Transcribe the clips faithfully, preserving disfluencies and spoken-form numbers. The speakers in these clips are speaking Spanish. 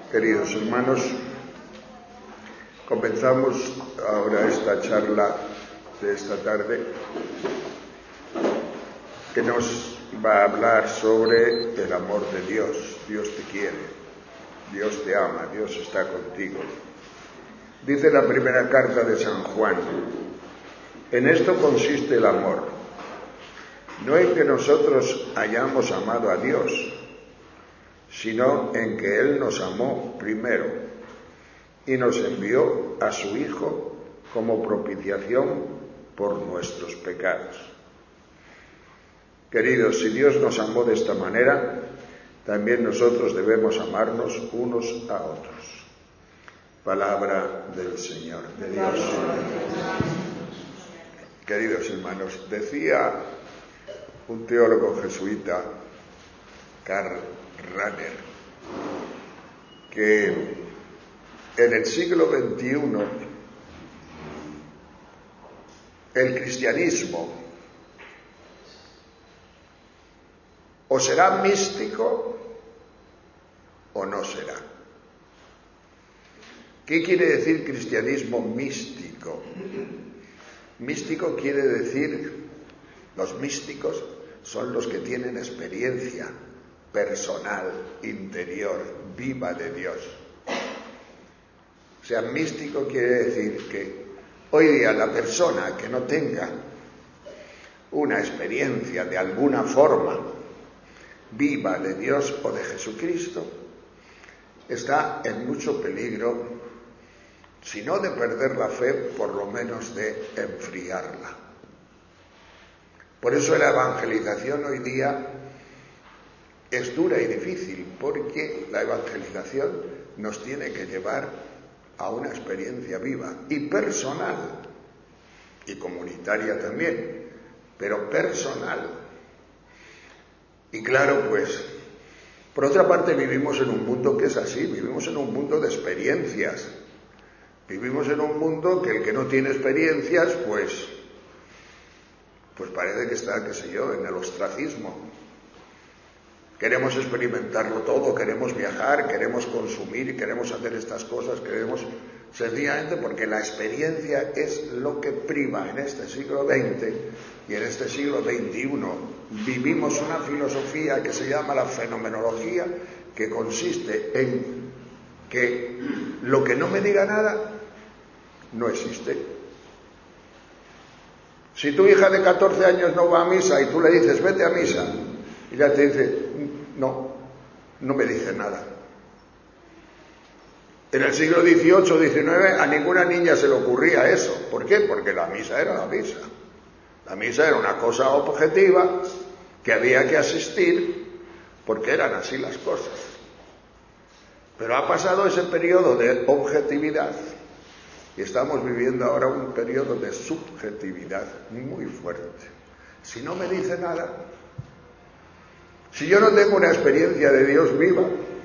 Queridos hermanos, comenzamos ahora esta charla de esta tarde que nos va a hablar sobre el amor de Dios. Dios te quiere, Dios te ama, Dios está contigo. Dice la primera carta de San Juan: en esto consiste el amor, no en que nosotros hayamos amado a Dios, sino en que Él nos amó primero y nos envió a su Hijo como propiciación por nuestros pecados. Queridos, si Dios nos amó de esta manera, también nosotros debemos amarnos unos a otros. Palabra del Señor, de Dios. Queridos hermanos, decía un teólogo jesuita, Karl Rahner, que en el siglo veintiuno el cristianismo o será místico o no será. ¿Qué quiere decir cristianismo místico? Místico quiere decir, los místicos son los que tienen experiencia personal, interior, viva de Dios. O sea, místico quiere decir que hoy día la persona que no tenga una experiencia de alguna forma viva de Dios o de Jesucristo está en mucho peligro, si no de perder la fe, por lo menos de enfriarla. Por eso la evangelización hoy día es dura y difícil, porque la evangelización nos tiene que llevar a una experiencia viva y personal, y comunitaria también, pero personal. Y claro, pues, por otra parte vivimos en un mundo que es así, vivimos en un mundo de experiencias. Vivimos en un mundo que el que no tiene experiencias, pues, pues parece que está, qué sé yo, en el ostracismo. Queremos experimentarlo todo, queremos viajar, queremos consumir, queremos hacer estas cosas, queremos sencillamente porque la experiencia es lo que priva en este siglo veinte y en este siglo veintiuno. Vivimos una filosofía que se llama la fenomenología, que consiste en que lo que no me diga nada no existe. Si tu hija de catorce años no va a misa y tú le dices vete a misa, y ella te dice no, no me dice nada. En el siglo dieciocho diecinueve a ninguna niña se le ocurría eso. ¿Por qué? Porque la misa era la misa. La misa era una cosa objetiva que había que asistir porque eran así las cosas. Pero ha pasado ese periodo de objetividad y estamos viviendo ahora un periodo de subjetividad muy fuerte. Si no me dice nada, si yo no tengo una experiencia de Dios viva,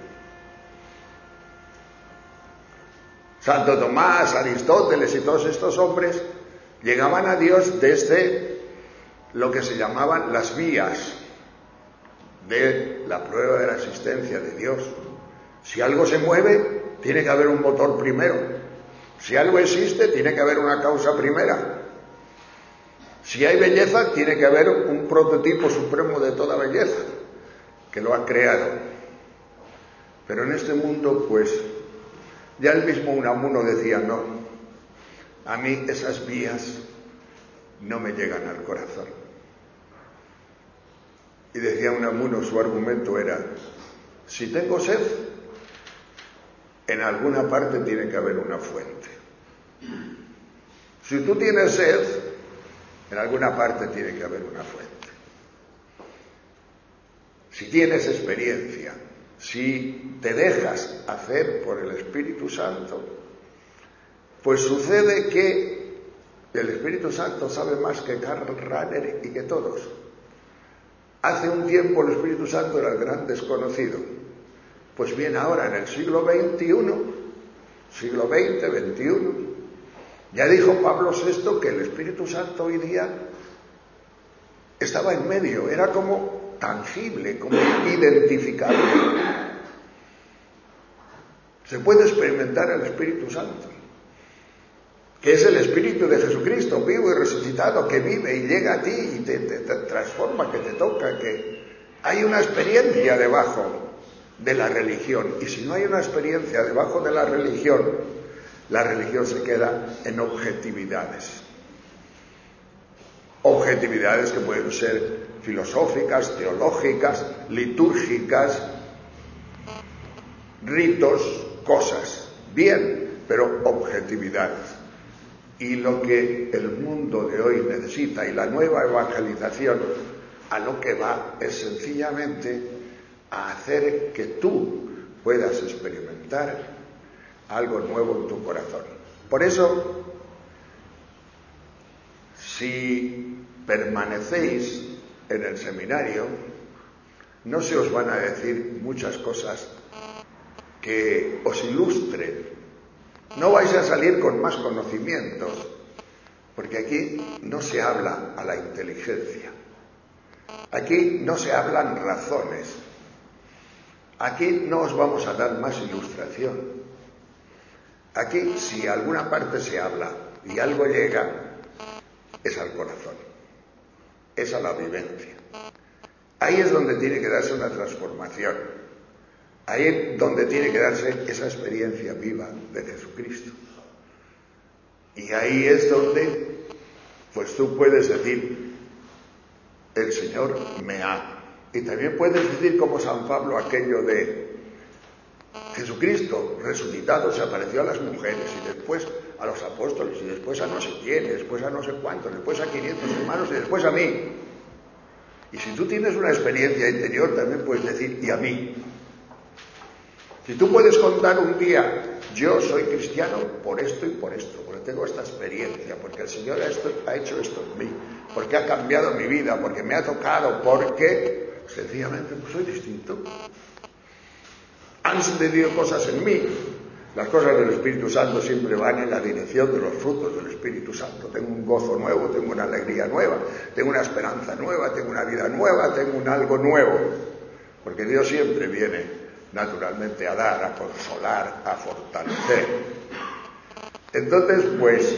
Santo Tomás, Aristóteles y todos estos hombres llegaban a Dios desde lo que se llamaban las vías de la prueba de la existencia de Dios. Si algo se mueve, tiene que haber un motor primero. Si algo existe, tiene que haber una causa primera. Si hay belleza, tiene que haber un prototipo supremo de toda belleza, que lo ha creado. Pero en este mundo, pues, ya el mismo Unamuno decía, no, a mí esas vías no me llegan al corazón. Y decía Unamuno, su argumento era, si tengo sed, en alguna parte tiene que haber una fuente. Si tú tienes sed, en alguna parte tiene que haber una fuente. Si tienes experiencia, si te dejas hacer por el Espíritu Santo, pues sucede que el Espíritu Santo sabe más que Karl Rahner y que todos. Hace un tiempo el Espíritu Santo era el gran desconocido. Pues bien, ahora en el siglo veintiuno, siglo veinte, veintiuno, ya dijo Pablo sexto que el Espíritu Santo hoy día estaba en medio, era como tangible, como identificable. Se puede experimentar el Espíritu Santo, que es el Espíritu de Jesucristo, vivo y resucitado, que vive y llega a ti y te, te, te transforma, que te toca, que hay una experiencia debajo de la religión. Y si no hay una experiencia debajo de la religión, la religión se queda en objetividades. Objetividades que pueden ser filosóficas, teológicas, litúrgicas, ritos, cosas. Bien, pero objetividades. Y lo que el mundo de hoy necesita y la nueva evangelización a lo que va es sencillamente a hacer que tú puedas experimentar algo nuevo en tu corazón. Por eso, si permanecéis en el seminario, no se os van a decir muchas cosas que os ilustren. No vais a salir con más conocimientos, porque aquí no se habla a la inteligencia. Aquí no se hablan razones. Aquí no os vamos a dar más ilustración. Aquí, si alguna parte se habla y algo llega, es al corazón, es a la vivencia. Ahí es donde tiene que darse una transformación. Ahí es donde tiene que darse esa experiencia viva de Jesucristo. Y ahí es donde, pues tú puedes decir, el Señor me ama. Y también puedes decir como San Pablo aquello de Jesucristo resucitado se apareció a las mujeres y después a los apóstoles y después a no sé quién, después a no sé cuántos, después a quinientos hermanos y después a mí. Y si tú tienes una experiencia interior también puedes decir y a mí. Si tú puedes contar un día, yo soy cristiano por esto y por esto, porque tengo esta experiencia, porque el Señor ha, esto, ha hecho esto en mí, porque ha cambiado mi vida, porque me ha tocado, porque sencillamente pues soy distinto. Han sucedido cosas en mí. Las cosas del Espíritu Santo siempre van en la dirección de los frutos del Espíritu Santo. Tengo un gozo nuevo, tengo una alegría nueva, tengo una esperanza nueva, tengo una vida nueva, tengo un algo nuevo. Porque Dios siempre viene naturalmente a dar, a consolar, a fortalecer. Entonces, pues,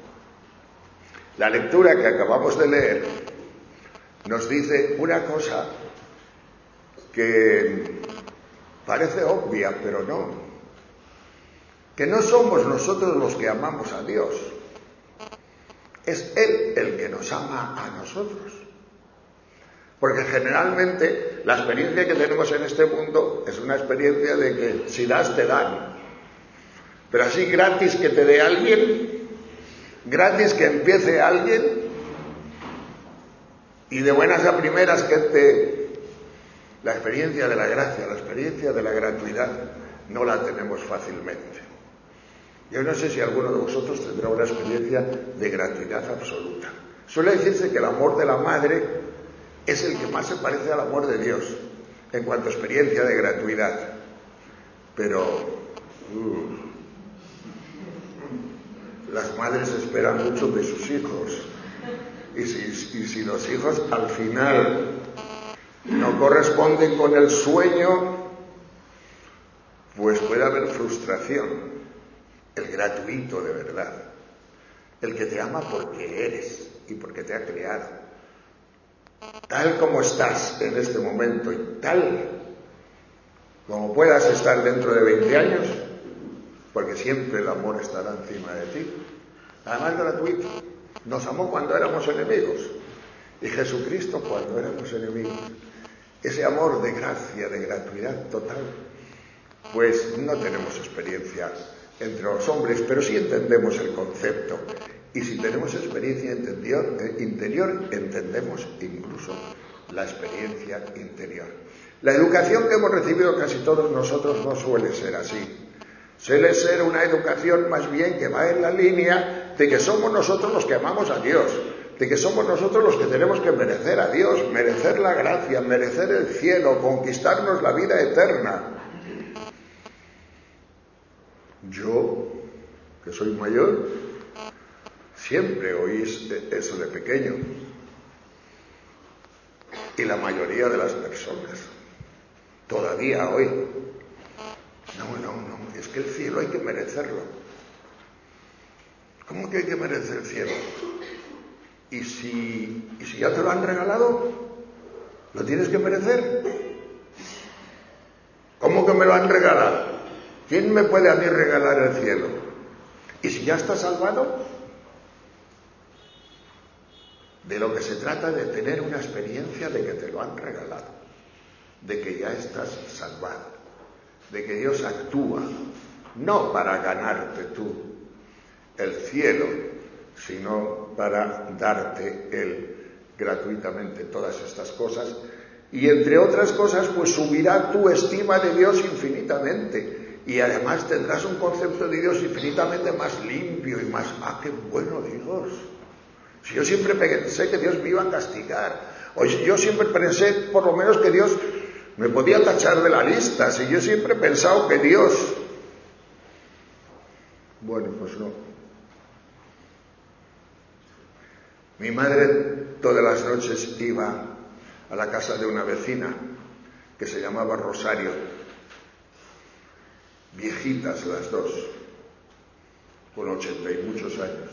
la lectura que acabamos de leer nos dice una cosa que parece obvia, pero no. Que no somos nosotros los que amamos a Dios. Es Él el que nos ama a nosotros. Porque generalmente la experiencia que tenemos en este mundo es una experiencia de que si das, te dan. Pero así gratis que te dé alguien, gratis que empiece alguien, y de buenas a primeras que te... La experiencia de la gracia, la experiencia de la gratuidad, no la tenemos fácilmente. Yo no sé si alguno de vosotros tendrá una experiencia de gratuidad absoluta. Suele decirse que el amor de la madre es el que más se parece al amor de Dios en cuanto a experiencia de gratuidad. Pero uh, las madres esperan mucho de sus hijos. Y si, y si los hijos al final no corresponden con el sueño, pues puede haber frustración. El gratuito de verdad, el que te ama porque eres y porque te ha creado, tal como estás en este momento y tal como puedas estar dentro de veinte años, porque siempre el amor estará encima de ti. Además gratuito. Nos amó cuando éramos enemigos y Jesucristo cuando éramos enemigos. Ese amor de gracia, de gratuidad total, pues no tenemos experiencia entre los hombres, pero sí entendemos el concepto. Y si tenemos experiencia interior, eh, interior, entendemos incluso la experiencia interior. La educación que hemos recibido casi todos nosotros no suele ser así. Suele ser una educación más bien que va en la línea de que somos nosotros los que amamos a Dios, de que somos nosotros los que tenemos que merecer a Dios, merecer la gracia, merecer el cielo, conquistarnos la vida eterna. Yo, que soy mayor, siempre oí eso de pequeño. Y la mayoría de las personas, todavía hoy, no, no, no, es que que el cielo hay que merecerlo. ¿Cómo que hay que merecer el cielo? ¿Y si, y si ya te lo han regalado? ¿Lo tienes que merecer? ¿Cómo que me lo han regalado? ¿Quién me puede a mí regalar el cielo? ¿Y si ya estás salvado? De lo que se trata de tener una experiencia de que te lo han regalado, de que ya estás salvado, de que Dios actúa, no para ganarte tú el cielo, sino para darte Él gratuitamente todas estas cosas, y entre otras cosas pues subirá tu estima de Dios infinitamente, y además tendrás un concepto de Dios infinitamente más limpio y más, ¡ah, qué bueno Dios! Si yo siempre pensé que Dios me iba a castigar, o yo siempre pensé por lo menos que Dios me podía tachar de la lista, si yo siempre he pensado que Dios... Bueno, pues no. Mi madre todas las noches iba a la casa de una vecina que se llamaba Rosario, viejitas las dos, con ochenta y muchos años.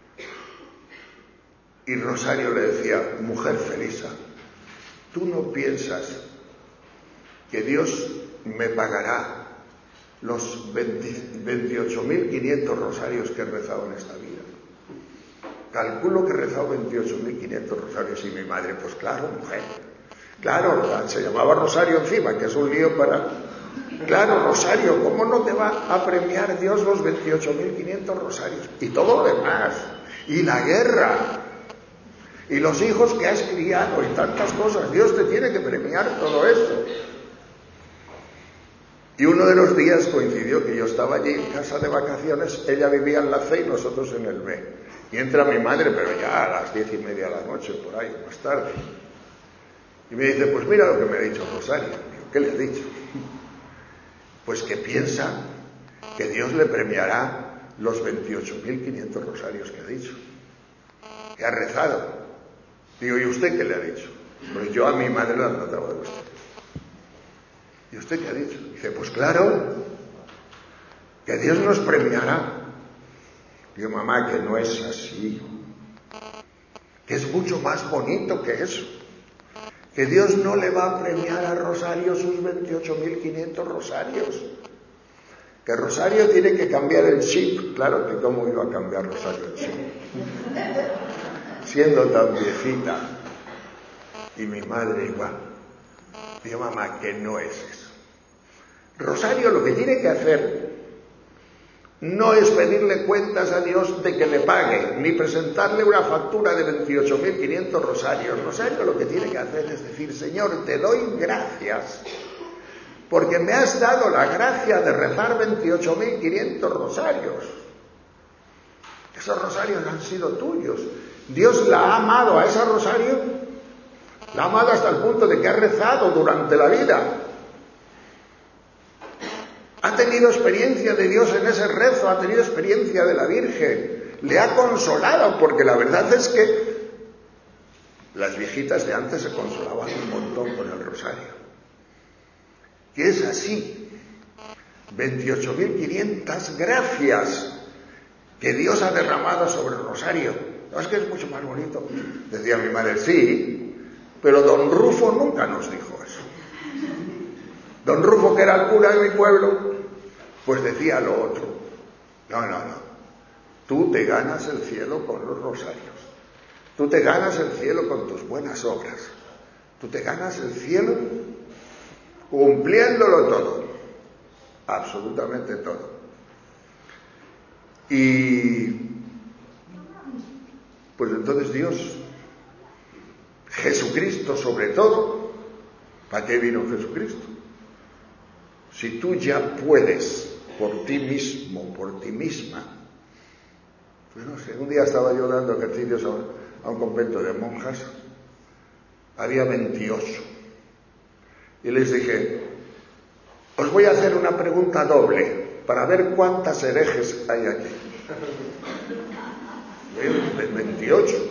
Y Rosario le decía, mujer Felisa, ¿tú no piensas que Dios me pagará los veintiocho mil quinientos rosarios que he rezado en esta vida? Calculo que he rezado veintiocho mil quinientos rosarios. Y mi madre, pues claro, mujer, claro, se llamaba Rosario encima, que es un lío para... Claro, Rosario, ¿cómo no te va a premiar Dios los veintiocho mil quinientos rosarios? Y todo lo demás, y la guerra, y los hijos que has criado, y tantas cosas. Dios te tiene que premiar todo eso. Y uno de los días coincidió que yo estaba allí en casa de vacaciones, ella vivía en la C y nosotros en el B. Y entra mi madre, pero ya a las diez y media de la noche, por ahí, más tarde. Y me dice, pues mira lo que me ha dicho Rosario. Digo, ¿qué le ha dicho? Pues que piensa que Dios le premiará los veintiocho mil quinientos rosarios que ha dicho, que ha rezado. Digo, ¿y usted qué le ha dicho? Pues yo a mi madre la trataba de usted. ¿Y usted qué ha dicho? Dice, pues claro, que Dios nos premiará. Digo, mamá, que no es así, que es mucho más bonito que eso, que Dios no le va a premiar a Rosario sus veintiocho mil quinientos rosarios, que Rosario tiene que cambiar el chip. Claro que cómo iba a cambiar Rosario el chip, siendo tan viejita. Y mi madre igual. Digo, mamá, que no es eso. Rosario lo que tiene que hacer no es pedirle cuentas a Dios de que le pague, ni presentarle una factura de veintiocho mil quinientos rosarios. Rosario lo que tiene que hacer es decir, Señor, te doy gracias, porque me has dado la gracia de rezar veintiocho mil quinientos rosarios. Esos rosarios han sido tuyos. Dios la ha amado a esa Rosario, la ha amado hasta el punto de que ha rezado durante la vida. Ha tenido experiencia de Dios en ese rezo, ha tenido experiencia de la Virgen, le ha consolado, porque la verdad es que las viejitas de antes se consolaban un montón con el rosario. Y es así, veintiocho mil quinientas gracias que Dios ha derramado sobre el rosario. ¿No es que es mucho más bonito? Decía mi madre, sí, pero don Rufo nunca nos dijo eso. Don Rufo, que era el cura de mi pueblo, pues decía lo otro. No, no, no. Tú te ganas el cielo con los rosarios. Tú te ganas el cielo con tus buenas obras. Tú te ganas el cielo cumpliéndolo todo. Absolutamente todo. Y pues entonces Dios, Jesucristo sobre todo, ¿para qué vino Jesucristo? Si tú ya puedes por ti mismo, por ti misma. Pues no sé, un día estaba yo dando ejercicios a un, a un convento de monjas, había veintiocho, y les dije, os voy a hacer una pregunta doble para ver cuántas herejes hay aquí. veintiocho.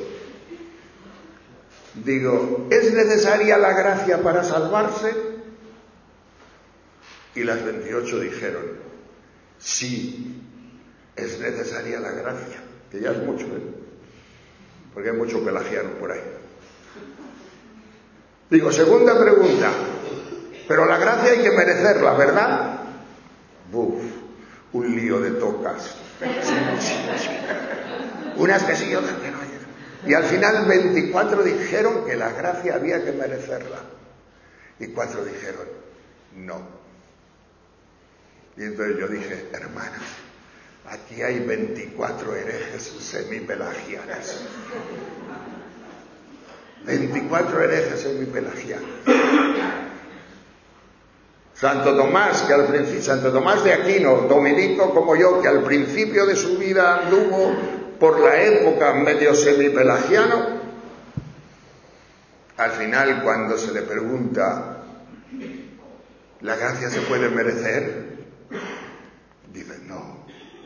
Digo, ¿es necesaria la gracia para salvarse? Y las veintiocho dijeron, sí es necesaria la gracia, que ya es mucho, ¿eh? Porque hay mucho pelagiano por ahí. Digo, segunda pregunta, pero la gracia hay que merecerla, ¿verdad? Buf, un lío de tocas. Unas que sí, otras que no. Y al final veinticuatro dijeron que la gracia había que merecerla. Y cuatro dijeron, no. Y entonces yo dije, hermanos, aquí hay veinticuatro herejes semipelagianas. veinticuatro herejes semipelagianas. Santo Tomás, que al principio, Santo Tomás de Aquino, dominico como yo, que al principio de su vida anduvo por la época medio semipelagiano, al final cuando se le pregunta, ¿la gracia se puede merecer? Dice, no.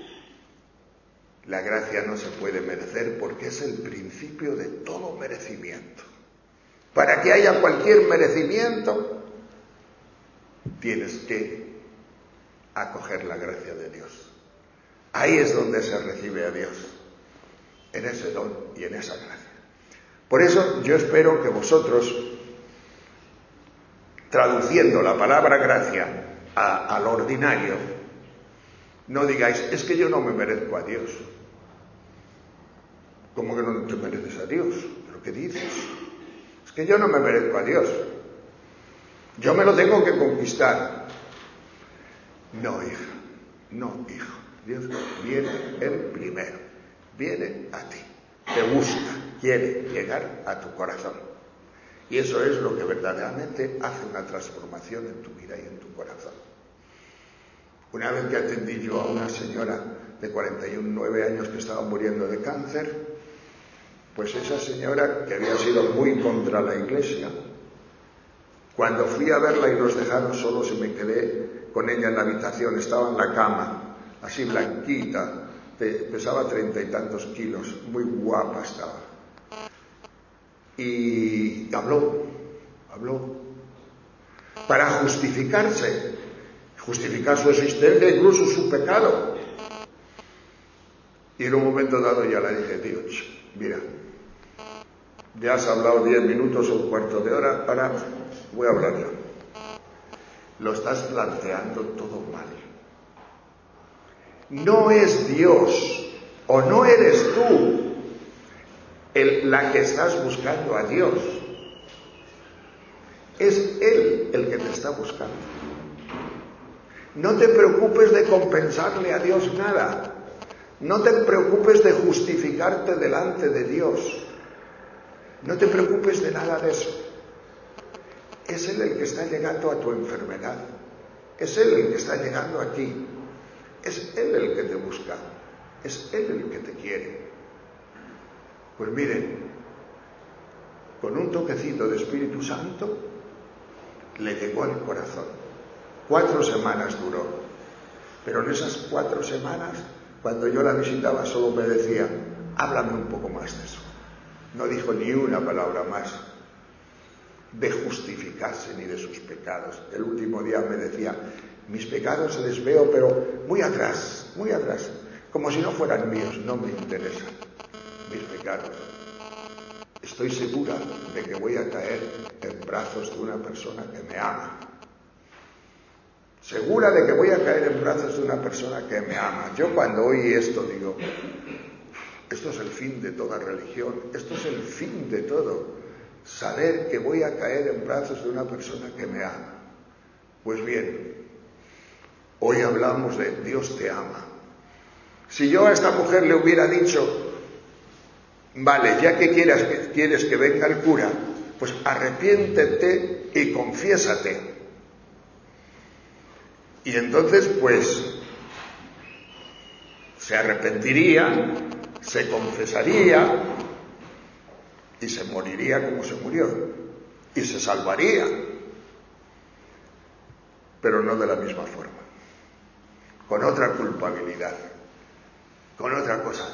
La gracia no se puede merecer porque es el principio de todo merecimiento. Para que haya cualquier merecimiento, tienes que acoger la gracia de Dios. Ahí es donde se recibe a Dios, en ese don y en esa gracia. Por eso yo espero que vosotros, traduciendo la palabra gracia a, al ordinario, no digáis, es que yo no me merezco a Dios. ¿Cómo que no te mereces a Dios? ¿Pero qué dices? Es que yo no me merezco a Dios. Yo me lo tengo que conquistar. No, hija, no, hijo. Dios viene el primero, viene a ti, te busca, quiere llegar a tu corazón. Y eso es lo que verdaderamente hace una transformación en tu vida y en tu corazón. Una vez que atendí yo a una señora de cuarenta y nueve años que estaba muriendo de cáncer, pues esa señora, que había sido muy contra la iglesia, cuando fui a verla y nos dejaron solos y me quedé con ella en la habitación, estaba en la cama, así blanquita, pesaba treinta y tantos kilos, muy guapa estaba. Y habló, habló, para justificarse, justificar su existencia, incluso su pecado. Y en un momento dado ya le dije, Dios, mira, ya has hablado diez minutos o un cuarto de hora, ahora voy a hablar yo. Lo estás planteando todo mal. No es Dios, o no eres tú el, la que estás buscando a Dios. Es Él el que te está buscando. No te preocupes de compensarle a Dios nada. No te preocupes de justificarte delante de Dios. No te preocupes de nada de eso. Es Él el que está llegando a tu enfermedad. Es Él el que está llegando a ti. Es Él el que te busca. Es Él el que te quiere. Pues miren, con un toquecito de Espíritu Santo, le llegó al corazón. Cuatro semanas duró. Pero en esas cuatro semanas, cuando yo la visitaba, solo me decía, háblame un poco más de eso. No dijo ni una palabra más de justificarse ni de sus pecados. El último día me decía, mis pecados les veo, pero muy atrás, muy atrás, como si no fueran míos, no me interesan mis pecados. Estoy segura de que voy a caer en brazos de una persona que me ama. Segura de que voy a caer en brazos de una persona que me ama. Yo cuando oí esto digo, esto es el fin de toda religión, esto es el fin de todo. Saber que voy a caer en brazos de una persona que me ama. Pues bien, hoy hablamos de Dios te ama. Si yo a esta mujer le hubiera dicho, vale, ya que quieras, que quieres que venga el cura, pues arrepiéntete y confiésate. Y entonces, pues, se arrepentiría, se confesaría y se moriría como se murió. Y se salvaría. Pero no de la misma forma. Con otra culpabilidad. Con otra cosa.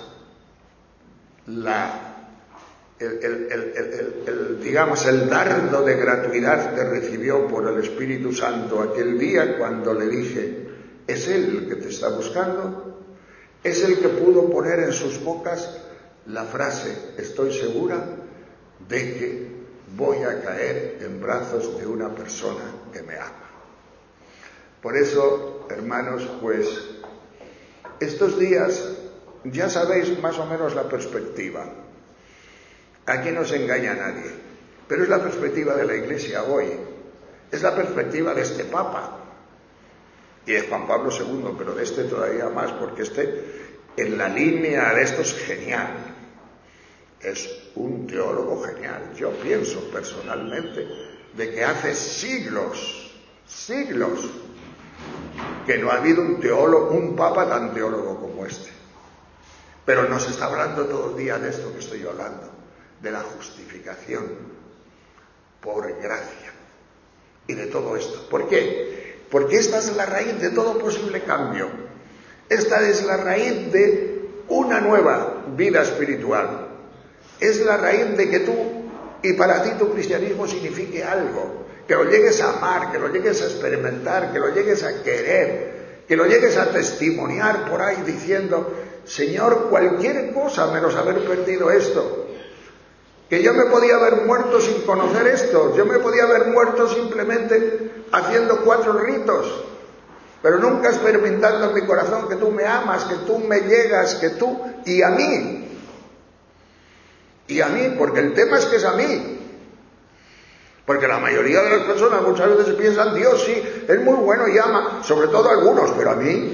La... El, el, el, el, el, digamos, el dardo de gratuidad que recibió por el Espíritu Santo aquel día cuando le dije, es Él el que te está buscando, es el que pudo poner en sus bocas la frase, estoy segura de que voy a caer en brazos de una persona que me ama. Por eso, hermanos, pues, estos días ya sabéis más o menos la perspectiva. Aquí no se engaña a nadie, pero es la perspectiva de la Iglesia hoy, es la perspectiva de este Papa, y de Juan Pablo segundo, pero de este todavía más, porque este, en la línea de esto, es genial, es un teólogo genial. Yo pienso personalmente de que hace siglos, siglos, que no ha habido un teólogo, un Papa tan teólogo como este. Pero nos está hablando todo el día de esto que estoy hablando, de la justificación por gracia y de todo esto. ¿Por qué? Porque esta es la raíz de todo posible cambio. Esta es la raíz de una nueva vida espiritual. Es la raíz de que tú, y para ti tu cristianismo signifique algo, que lo llegues a amar, que lo llegues a experimentar, que lo llegues a querer, que lo llegues a testimoniar por ahí diciendo, Señor, cualquier cosa menos haber perdido esto. Que yo me podía haber muerto sin conocer esto, yo me podía haber muerto simplemente haciendo cuatro ritos, pero nunca experimentando en mi corazón que tú me amas, que tú me llegas, que tú, y a mí, y a mí, porque el tema es que es a mí, porque la mayoría de las personas muchas veces piensan, Dios sí, es muy bueno y ama, sobre todo algunos, pero a mí,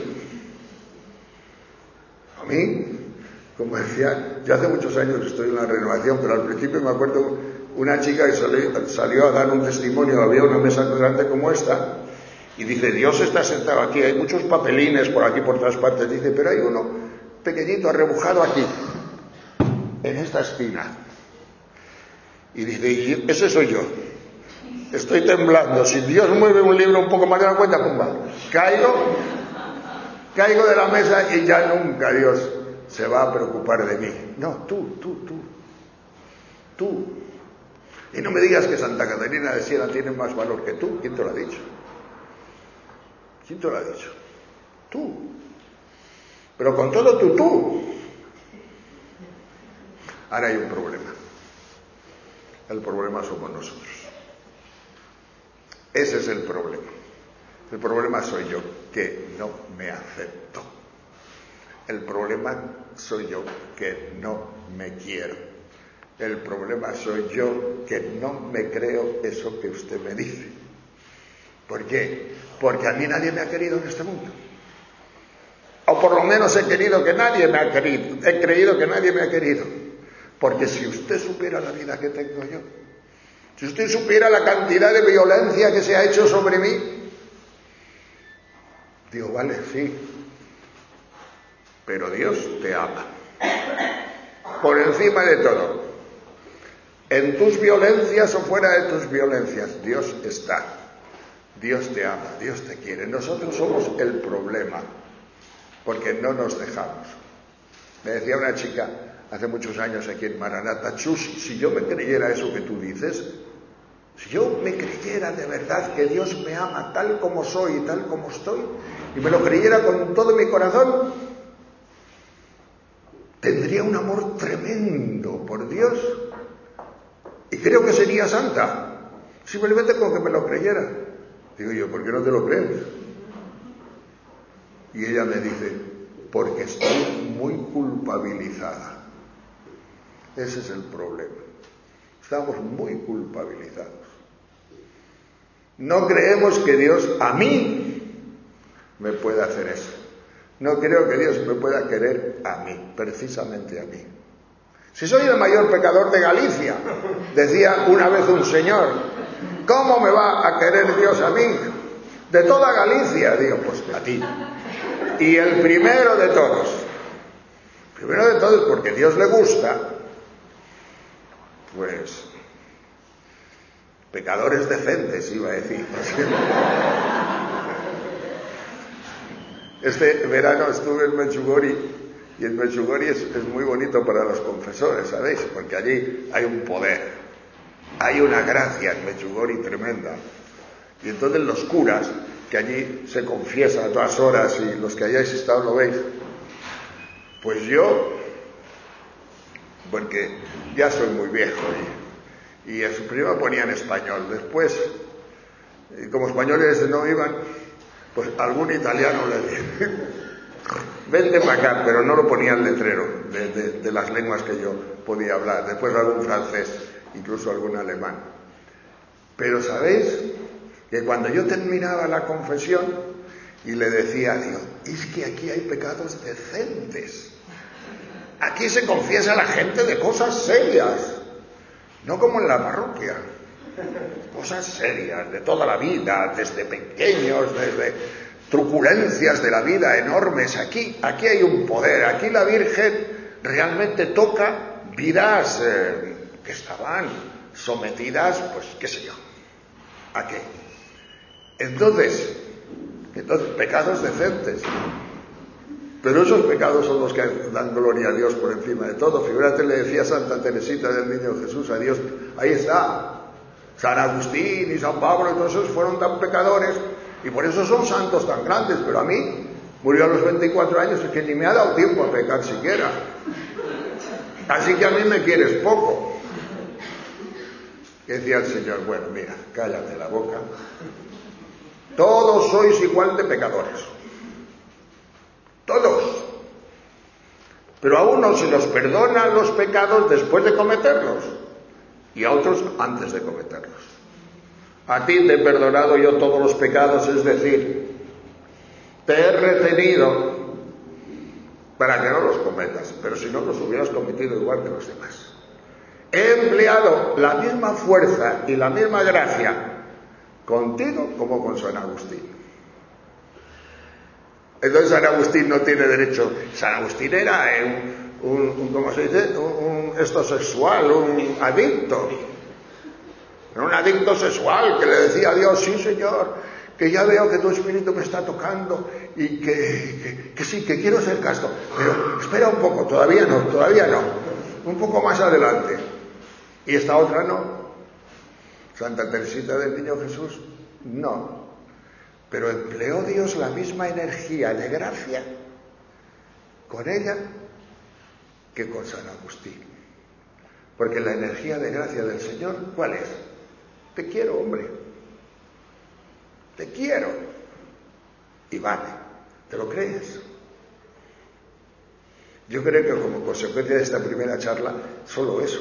a mí, como decía, yo hace muchos años estoy en la renovación, pero al principio me acuerdo una chica que salió, salió a dar un testimonio, había una mesa grande como esta, y dice, Dios está sentado aquí, hay muchos papelines por aquí, por todas partes, dice, pero hay uno pequeñito, arrebujado aquí, en esta esquina. Y dice, y ese soy yo. Estoy temblando, si Dios mueve un libro un poco más de la cuenta, pumba, caigo, caigo de la mesa y ya nunca Dios se va a preocupar de mí. No, tú, tú, tú, tú. Y no me digas que Santa Catarina de Siena tiene más valor que tú. ¿Quién te lo ha dicho? ¿Quién te lo ha dicho? Tú. Pero con todo tú, tú. Ahora hay un problema. El problema somos nosotros. Ese es el problema. El problema soy yo, que no me acepto. El problema soy yo, que no me quiero. El problema soy yo, que no me creo eso que usted me dice. ¿Por qué? Porque a mí nadie me ha querido en este mundo. O por lo menos he querido que nadie me ha querido. He creído que nadie me ha querido. Porque si usted supiera la vida que tengo yo, si usted supiera la cantidad de violencia que se ha hecho sobre mí, digo, vale, sí, pero Dios te ama. Por encima de todo, en tus violencias o fuera de tus violencias, Dios está. Dios te ama, Dios te quiere. Nosotros somos el problema, porque no nos dejamos. Me decía una chica hace muchos años aquí en Maranata, Chus, si yo me creyera eso que tú dices, si yo me creyera de verdad que Dios me ama tal como soy y tal como estoy, y me lo creyera con todo mi corazón, tendría un amor tremendo por Dios y creo que sería santa, simplemente con que me lo creyera. Digo yo, ¿por qué no te lo crees? Y ella me dice, porque estoy muy culpabilizada. Ese es el problema. Estamos muy culpabilizados. No creemos que Dios a mí me pueda hacer eso. No creo que Dios me pueda querer a mí, precisamente a mí. Si soy el mayor pecador de Galicia, decía una vez un señor, ¿cómo me va a querer Dios a mí? De toda Galicia, digo, pues a ti. Y el primero de todos, primero de todos porque Dios le gusta, pues, pecadores decentes, iba a decir. Este verano estuve en Medjugorje y en Medjugorje es, es muy bonito para los confesores, ¿sabéis? Porque allí hay un poder, hay una gracia en Medjugorje tremenda. Y entonces los curas que allí se confiesa a todas horas y los que hayáis estado lo veis. Pues yo, porque ya soy muy viejo y, y eso, primero ponía en español, después, como españoles no iban, pues algún italiano le dije, vente para acá, pero no lo ponía el letrero de, de, de las lenguas que yo podía hablar, después algún francés, incluso algún alemán. Pero ¿sabéis? Que cuando yo terminaba la confesión y le decía a Dios, es que aquí hay pecados decentes, aquí se confiesa a la gente de cosas serias, no como en la parroquia, cosas serias de toda la vida, desde pequeños, desde truculencias de la vida enormes. Aquí, aquí hay un poder, aquí la Virgen realmente toca vidas eh, que estaban sometidas, pues qué sé yo, ¿a qué? Entonces, entonces, pecados decentes. Pero esos pecados son los que dan gloria a Dios por encima de todo. Figúrate, le decía Santa Teresita del Niño Jesús a Dios, ahí está, San Agustín y San Pablo y todos esos fueron tan pecadores y por eso son santos tan grandes, pero a mí murió a los veinticuatro años y que ni me ha dado tiempo a pecar siquiera. Así que a mí me quieres poco. Y decía el Señor, bueno, mira, cállate la boca. Todos sois igual de pecadores. Todos. Pero a unos se los perdonan los pecados después de cometerlos y a otros antes de cometerlos. A ti te he perdonado yo todos los pecados, es decir, te he retenido para que no los cometas, pero si no los hubieras cometido igual que los demás. He empleado la misma fuerza y la misma gracia contigo como con San Agustín. Entonces San Agustín no tiene derecho. San Agustín era un, un, un ¿cómo se dice? Un, un esto sexual, un adicto. Era un adicto sexual que le decía a Dios, sí Señor, que ya veo que tu espíritu me está tocando y que, que, que sí, que quiero ser casto. Pero espera un poco, todavía no, todavía no. Un poco más adelante. Y esta otra no. Santa Teresita del Niño Jesús, no. Pero empleó Dios la misma energía de gracia con ella que con San Agustín. Porque la energía de gracia del Señor, ¿cuál es? Te quiero, hombre. Te quiero. Y vale, ¿te lo crees? Yo creo que como consecuencia de esta primera charla, solo eso.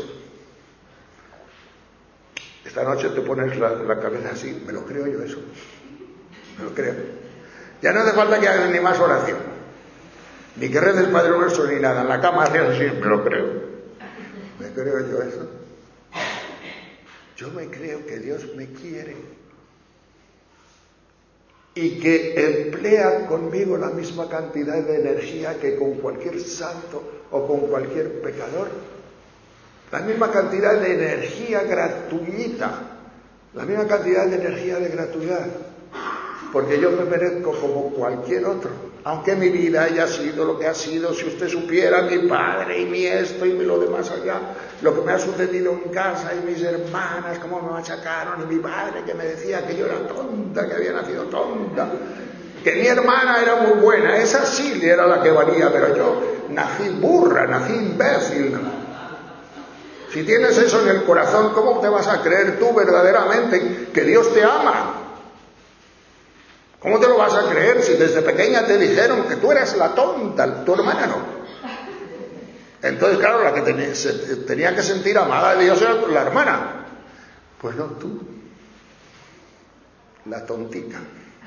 Esta noche te pones la, la cabeza así, me lo creo yo eso. Me lo creo. Ya no hace falta que hagas ni más oración, ni que redes el Padre Nuestro ni nada. En la cama haces así, me lo creo. Me creo yo eso. Yo me creo que Dios me quiere y que emplea conmigo la misma cantidad de energía que con cualquier santo o con cualquier pecador. La misma cantidad de energía gratuita, la misma cantidad de energía de gratuidad, porque yo me merezco como cualquier otro, aunque mi vida haya sido lo que ha sido. Si usted supiera mi padre y mi esto y mi lo demás allá, lo que me ha sucedido en casa y mis hermanas, cómo me machacaron, y mi padre que me decía que yo era tonta, que había nacido tonta, que mi hermana era muy buena, esa sí era la que valía, pero yo nací burra, nací imbécil. Si tienes eso en el corazón, ¿cómo te vas a creer tú verdaderamente que Dios te ama? ¿Cómo te lo vas a creer si desde pequeña te dijeron que tú eras la tonta, tu hermana no? Entonces, claro, la que tenía, se, tenía que sentir amada de Dios era la hermana. Pues no, tú, la tontita.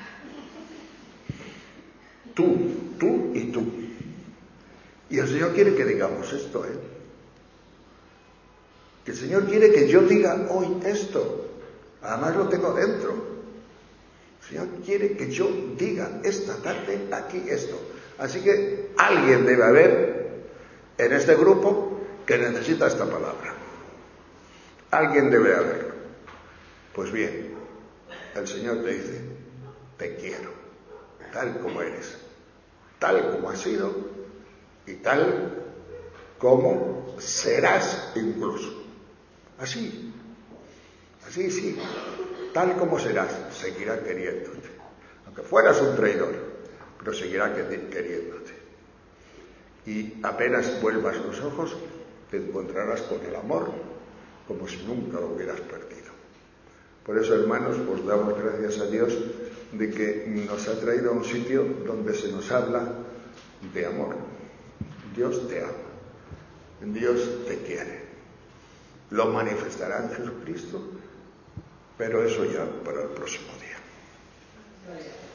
Tú, tú y tú. Y el Señor quiere que digamos esto, ¿eh? Que el Señor quiere que yo diga hoy esto. Además lo tengo dentro. El Señor quiere que yo diga esta tarde aquí esto. Así que alguien debe haber en este grupo que necesita esta palabra. Alguien debe haberlo. Pues bien, el Señor te dice, te quiero, tal como eres, tal como has sido y tal como serás incluso. Así, así, sí, tal como serás, seguirá queriéndote. Aunque aunque fueras un traidor, pero seguirá queriéndote. Y apenas vuelvas los ojos, te encontrarás con el amor como si nunca lo hubieras perdido. Por eso, hermanos, pues damos gracias a Dios de que nos ha traído a un sitio donde se nos habla de amor. Dios te ama, Dios te quiere. Lo manifestará en Jesucristo, pero eso ya para el próximo día.